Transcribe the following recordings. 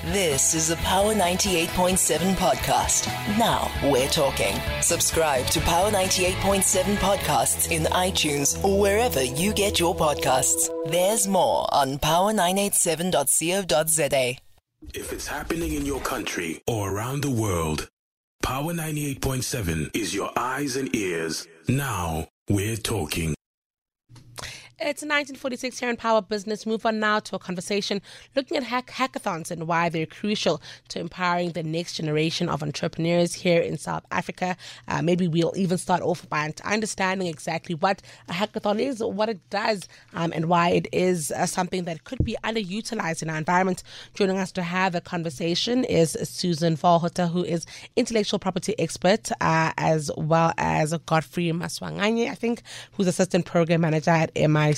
This is a Power 98.7 podcast. Now we're talking. Subscribe to Power 98.7 podcasts in iTunes or wherever you get your podcasts. There's more on power987.co.za. If it's happening in your country or around the world, Power 98.7 is your eyes and ears. Now we're talking. It's 1946 here in Power Business. Move on now to a conversation looking at hackathons and why they're crucial to empowering the next generation of entrepreneurs here in South Africa. Maybe we'll even start off by understanding exactly what a hackathon is, what it does, and why it is something that could be underutilized in our environment. Joining us to have a conversation is Susan Volhoter, who is intellectual property expert, as well as Godfrey Maswanganye, I think, who's assistant program manager at MICT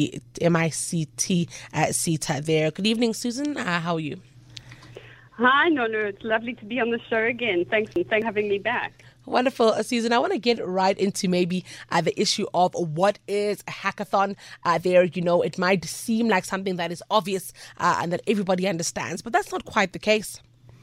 CETA there. Good evening, Susan. How are you? Hi, Nono. It's lovely to be on the show again. Thanks for having me back. Wonderful, Susan. I want to get right into maybe the issue of what is a hackathon. It might seem like something that is obvious and that everybody understands, but that's not quite the case.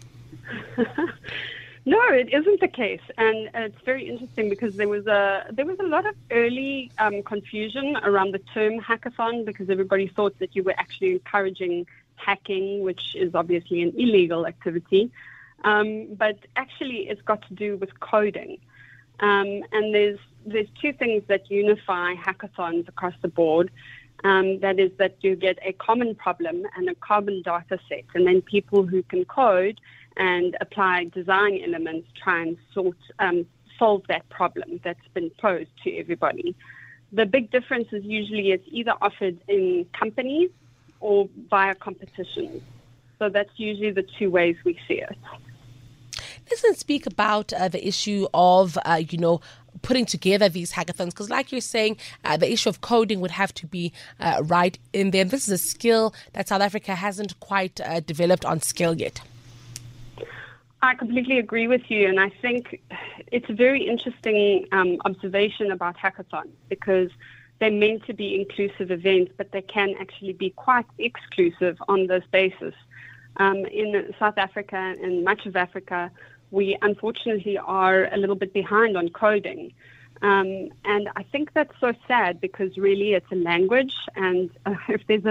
No, it isn't the case, and it's very interesting because there was a lot of early confusion around the term hackathon because everybody thought that you were actually encouraging hacking, which is obviously an illegal activity, but actually it's got to do with coding, and there's two things that unify hackathons across the board. That is that you get a common problem and a common data set, and then people who can code and apply design elements try and solve that problem that's been posed to everybody. The big difference is usually it's either offered in companies or via competitions. So that's usually the two ways we see it. Let's speak about the issue of, putting together these hackathons, because like you're saying, the issue of coding would have to be right in there. This is a skill that South Africa hasn't quite developed on scale yet. I completely agree with you, and I think it's a very interesting observation about hackathons because they're meant to be inclusive events, but they can actually be quite exclusive on this basis. In South Africa and much of Africa, we unfortunately are a little bit behind on coding. And I think that's so sad because really it's a language, and if there's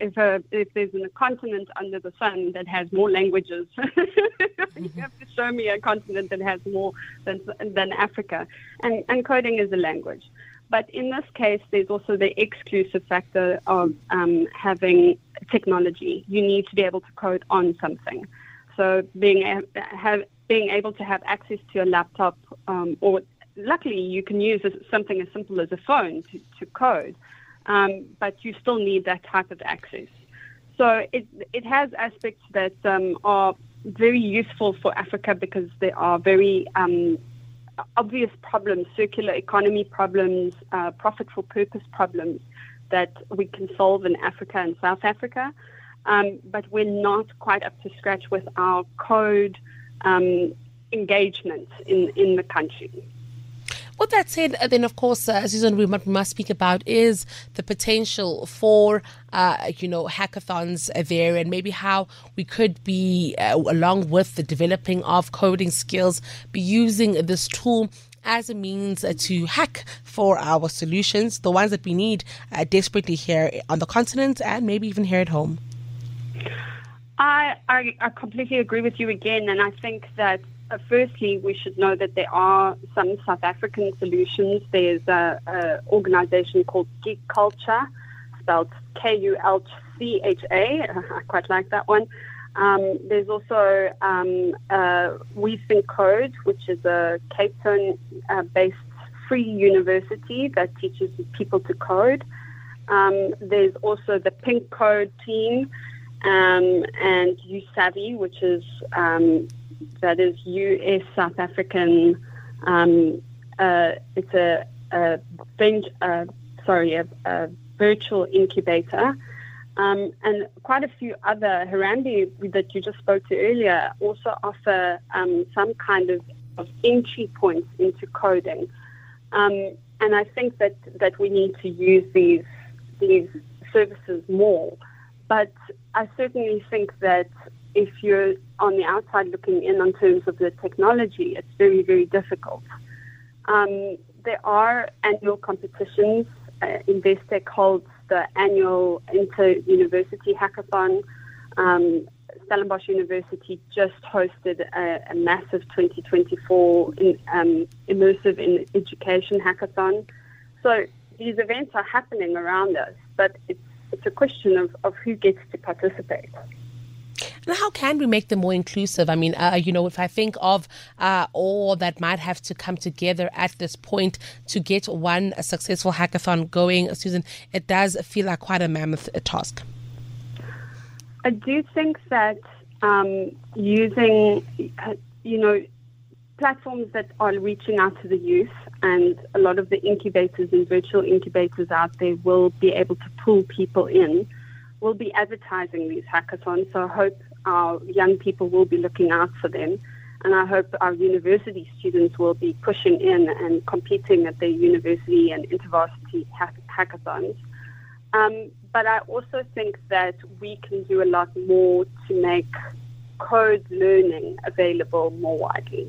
a continent under the sun that has more languages, you have to show me a continent that has more than Africa. And coding is a language. But in this case, there's also the exclusive factor of having technology. You need to be able to code on something. So being able to have access to a laptop or luckily, you can use something as simple as a phone to code, but you still need that type of access. So it has aspects that are very useful for Africa because there are very obvious problems, circular economy problems, profit for purpose problems that we can solve in Africa and South Africa, but we're not quite up to scratch with our code engagement in the country. With that said, then of course, Susan, what we must speak about is the potential for, hackathons there, and maybe how we could be, along with the developing of coding skills, be using this tool as a means to hack for our solutions, the ones that we need desperately here on the continent and maybe even here at home. I completely agree with you again, and I think that firstly, we should know that there are some South African solutions. There's an organization called Geek Culture, spelled Kulcha. I quite like that one. There's also We Think Code, which is a Cape Town-based free university that teaches people to code. There's also the Pink Code team and USavvy, which is that is U.S. South African. It's a virtual incubator, and quite a few other. Harambee that you just spoke to earlier also offer some kind of entry points into coding, and I think that we need to use these services more. But I certainly think that if you're on the outside looking in on terms of the technology, it's very, very difficult. There are annual competitions. Investec holds the annual inter-university hackathon. Stellenbosch University just hosted a massive 2024 immersive in education hackathon. So these events are happening around us, but it's a question of who gets to participate. And how can we make them more inclusive? I mean, if I think of all that might have to come together at this point to get one successful hackathon going, Susan, it does feel like quite a mammoth task. I do think that using, platforms that are reaching out to the youth, and a lot of the incubators and virtual incubators out there will be able to pull people in. We'll be advertising these hackathons, so I hope our young people will be looking out for them, and I hope our university students will be pushing in and competing at their university and intervarsity hackathons. But I also think that we can do a lot more to make code learning available more widely.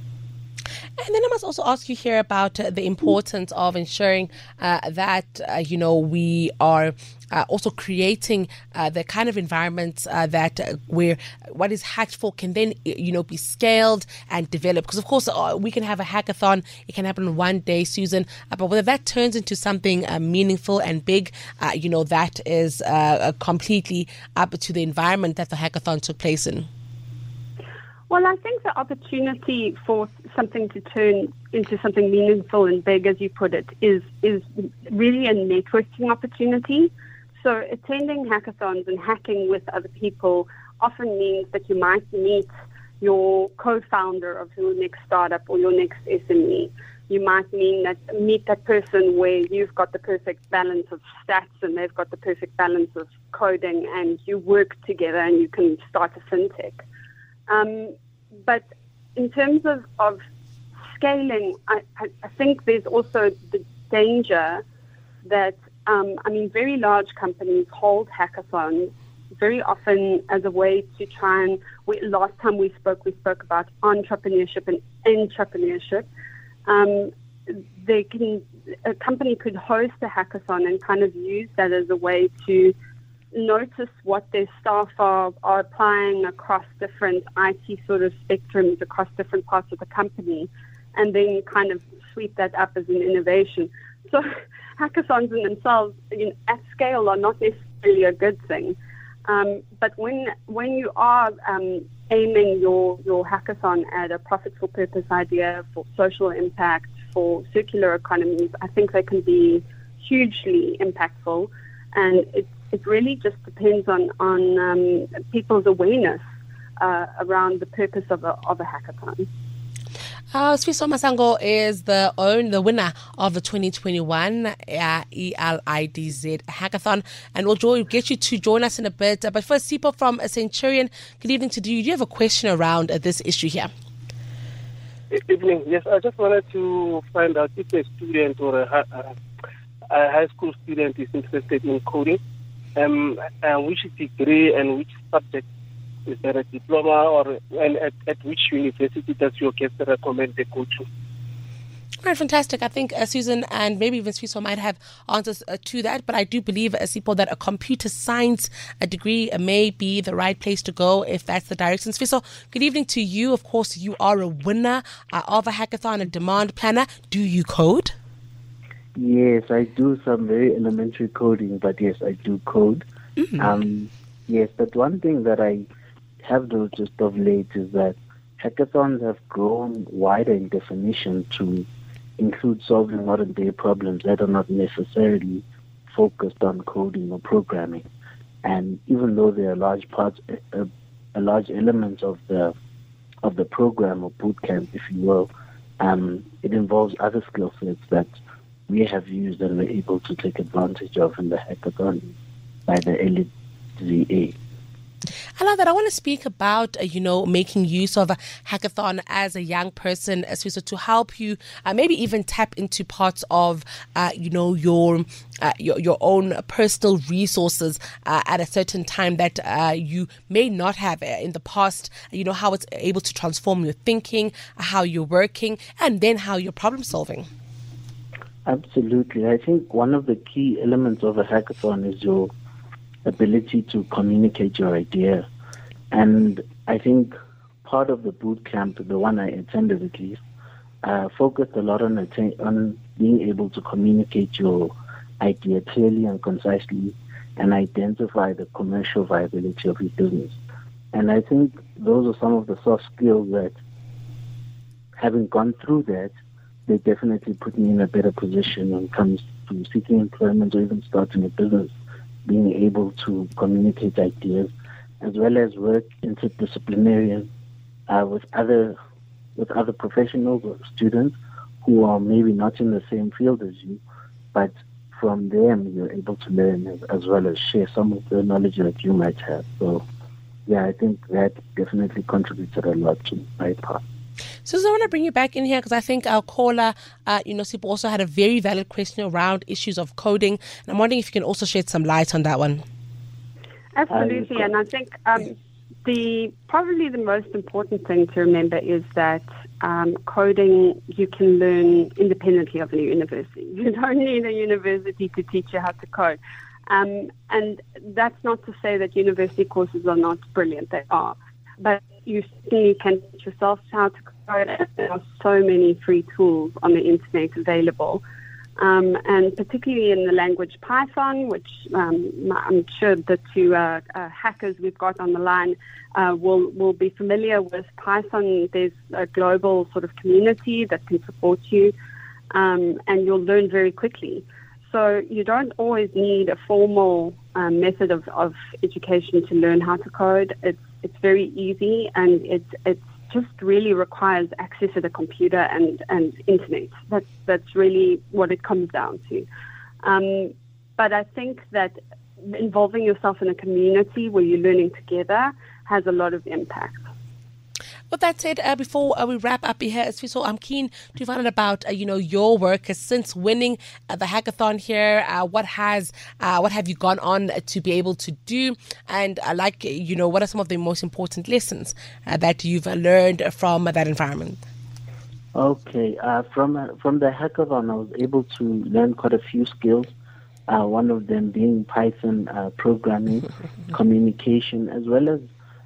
And then I must also ask you here about the importance of ensuring that, we are also creating the kind of environments that where what is hacked for can then, be scaled and developed. Because, of course, we can have a hackathon. It can happen one day, Susan. But whether that turns into something meaningful and big, that is completely up to the environment that the hackathon took place in. Well, I think the opportunity for something to turn into something meaningful and big, as you put it, is really a networking opportunity. So attending hackathons and hacking with other people often means that you might meet your co-founder of your next startup or your next SME. You might meet that person where you've got the perfect balance of stats and they've got the perfect balance of coding, and you work together and you can start a fintech. But in terms of scaling, I think there's also the danger that, very large companies hold hackathons very often as a way to try and, last time we spoke about entrepreneurship and intrapreneurship. A company could host a hackathon and kind of use that as a way to notice what their staff are applying across different IT sort of spectrums, across different parts of the company, and then kind of sweep that up as an innovation. So hackathons in themselves, at scale, are not necessarily a good thing. But when you are aiming your hackathon at a profit for purpose idea, for social impact, for circular economies, I think they can be hugely impactful. And it really just depends on people's awareness around the purpose of a hackathon. Sifiso Masango is the winner of the 2021 ELIDZ hackathon, and we'll get you to join us in a bit. But first, Sipho from Centurion, good evening to you. Do you have a question around this issue here? Good evening. Yes, I just wanted to find out if a student or a high school student is interested in coding, which degree and which subject. Is there a diploma, and at which university does your guest recommend they go to? All right, fantastic. I think Susan and maybe even Sifiso might have answers to that, but I do believe, Sipho, that a computer science degree may be the right place to go if that's the direction. Sifiso, good evening to you. Of course, you are a winner of a hackathon, a demand planner. Do you code? Yes, I do some very elementary coding, but yes, I do code. Mm-hmm. Yes, but one thing that I have noticed of late is that hackathons have grown wider in definition to include solving modern day problems that are not necessarily focused on coding or programming. And even though there are large elements of the program or bootcamp, if you will, it involves other skill sets that we have used and were able to take advantage of in the hackathon by the LZA. I love that. I want to speak about, making use of a hackathon as a young person, Sifiso, to help you maybe even tap into parts of, your own personal resources at a certain time that you may not have in the past. How it's able to transform your thinking, how you're working, and then how you're problem solving. Absolutely. I think one of the key elements of a hackathon is your ability to communicate your idea. And I think part of the boot camp, the one I attended at least, focused a lot on being able to communicate your idea clearly and concisely and identify the commercial viability of your business. And I think those are some of the soft skills that, having gone through that, they definitely put me in a better position when it comes to seeking employment or even starting a business, being able to communicate ideas as well as work interdisciplinary with other professionals or students who are maybe not in the same field as you, but from them you're able to learn as well as share some of the knowledge that you might have. So, yeah, I think that definitely contributed a lot to my path. So I want to bring you back in here because I think our caller, Sipo, also had a very valid question around issues of coding. And I'm wondering if you can also shed some light on that one. Absolutely. And I think probably the most important thing to remember is that coding you can learn independently of a university. You don't need a university to teach you how to code. And that's not to say that university courses are not brilliant. They are. But you certainly can teach yourself how to code. There are so many free tools on the internet available. And particularly in the language Python, which I'm sure the two hackers we've got on the line will be familiar with. Python, there's a global sort of community that can support you, and you'll learn very quickly. So you don't always need a formal method of education to learn how to code. It's very easy, and it's just really requires access to the computer and internet. That's really what it comes down to. But I think that involving yourself in a community where you're learning together has a lot of impact. With that said, before we wrap up here, Sifiso, I'm keen to find out about your work since winning the hackathon here. What have you gone on to be able to do, and what are some of the most important lessons that you've learned from that environment? Okay, from the hackathon, I was able to learn quite a few skills. One of them being Python programming, communication, as well as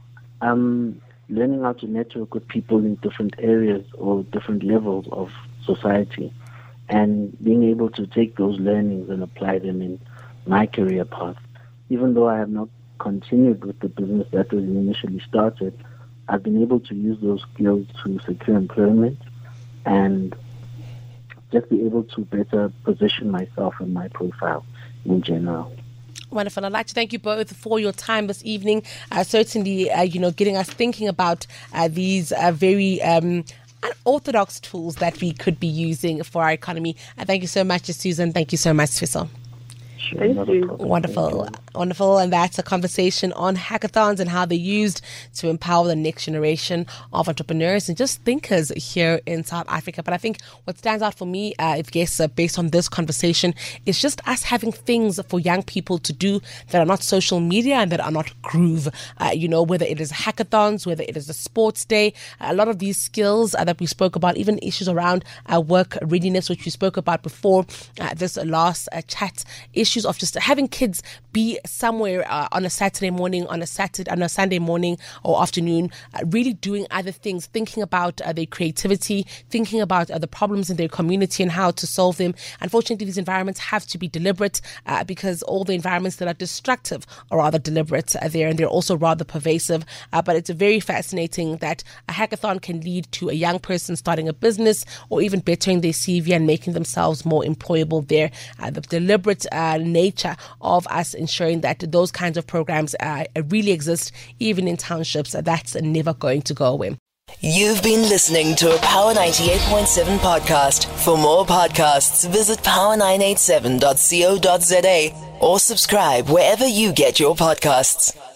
learning how to network with people in different areas or different levels of society, and being able to take those learnings and apply them in my career path. Even though I have not continued with the business that was initially started, I've been able to use those skills to secure employment and just be able to better position myself and my profile in general. Wonderful. I'd like to thank you both for your time this evening. Certainly, getting us thinking about these very unorthodox tools that we could be using for our economy. Thank you so much, Susan. Thank you so much, Sifiso. Thank you. Wonderful. And that's a conversation on hackathons and how they're used to empower the next generation of entrepreneurs and just thinkers here in South Africa. But I think what stands out for me, based on this conversation, is just us having things for young people to do that are not social media and that are not groove. Whether it is hackathons, whether it is a sports day, a lot of these skills that we spoke about, even issues around work readiness, which we spoke about before this last chat, issues of just having kids be somewhere on a Saturday morning, on a Sunday morning or afternoon, really doing other things, thinking about their creativity, thinking about the problems in their community and how to solve them. Unfortunately, these environments have to be deliberate because all the environments that are destructive are rather deliberate there, and they're also rather pervasive. But it's very fascinating that a hackathon can lead to a young person starting a business or even bettering their CV and making themselves more employable there. The deliberate nature of us ensuring that those kinds of programs really exist even in townships, that's never going to go away. You've been listening to a Power 98.7 podcast. For more podcasts, visit power987.co.za or subscribe wherever you get your podcasts.